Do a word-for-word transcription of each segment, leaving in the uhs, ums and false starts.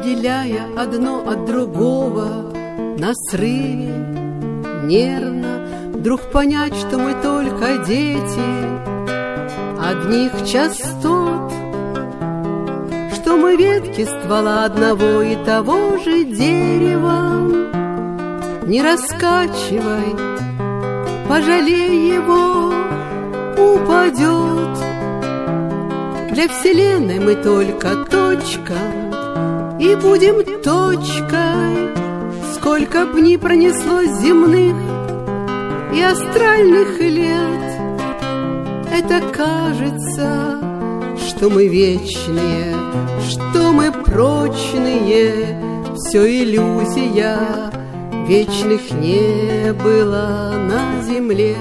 отделяя одно от другого, на срыве нервно вдруг понять, что мы только дети одних частот, что мы ветки ствола одного и того же дерева. Не раскачивай, пожалей его, упадет. Для вселенной мы только точка, и будем точкой. Сколько б ни пронеслось земных и астральных лет, это кажется, что мы вечные, что мы прочные. Все иллюзия, вечных не было на земле.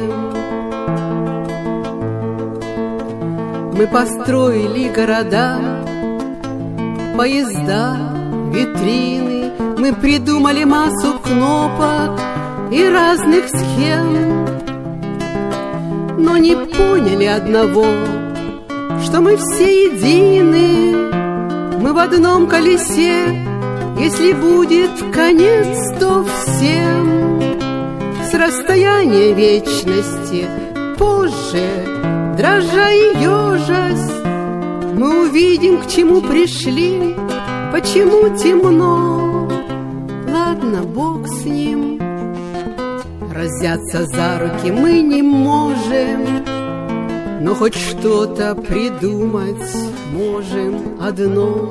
Мы построили города, поезда, витрины. Мы придумали массу кнопок и разных схем, но не поняли одного, что мы все едины. Мы в одном колесе, если будет конец, то всем. С расстояния вечности позже, дрожа и ежась, мы увидим, к чему пришли, почему темно. Ладно, Бог с ним. Взяться за руки мы не можем, но хоть что-то придумать можем одно.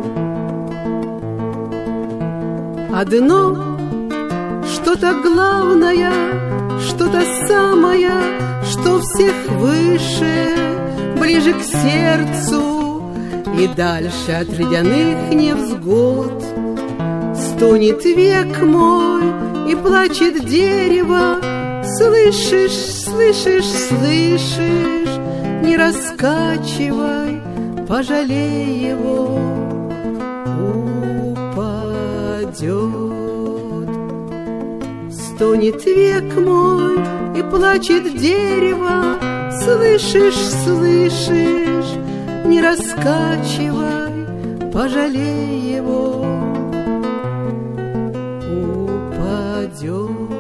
Одно, что-то главное, что-то самое, что всех выше, ближе к сердцу и дальше от ледяных невзгод. Стонет век мой и плачет дерево. Слышишь, слышишь, слышишь, не раскачивай, пожалей его, упадет. Стонет век мой и плачет дерево. Слышишь, слышишь, не раскачивай, пожалей его, упадет.